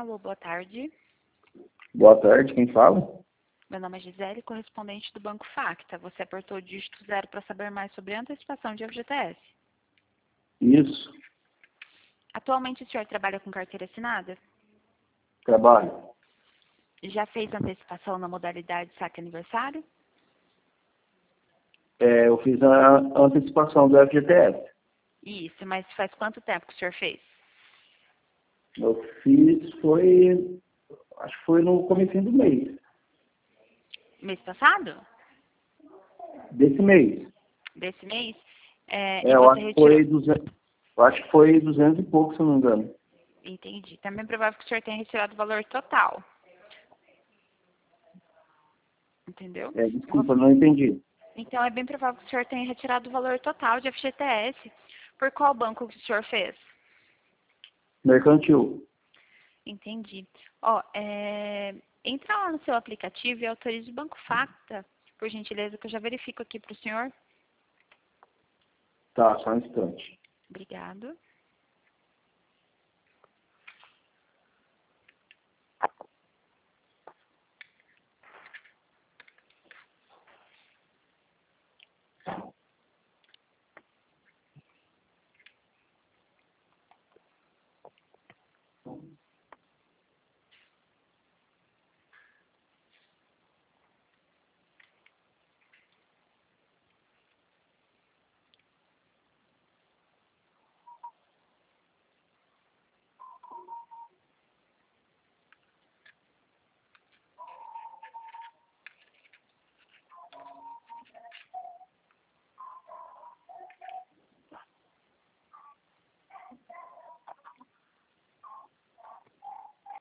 Alô, boa tarde. Boa tarde, quem fala? Meu nome é Gisele, correspondente do Banco Facta. Você apertou o dígito 0 para saber mais sobre a antecipação de FGTS. Isso, Atualmente o senhor trabalha com carteira assinada? trabalho. Já fez antecipação na modalidade saque aniversário? Eu fiz a antecipação do FGTS. Isso, mas faz quanto tempo que o senhor fez? Eu fiz, acho que foi no comecinho do mês. Mês passado? Desse mês. Desse mês? E Eu você acho que retirou... foi 200 e pouco, se eu não me engano. Entendi. Também é provável que o senhor tenha retirado o valor total. Entendeu? Desculpa, não entendi. Então, é bem provável que o senhor tenha retirado o valor total de FGTS. Por qual banco que o senhor fez? Mercantil. Entendi. Ó, entra lá no seu aplicativo e autorize o Banco Facta, por gentileza, que eu já verifico aqui para o senhor. Tá, só um instante. Obrigado.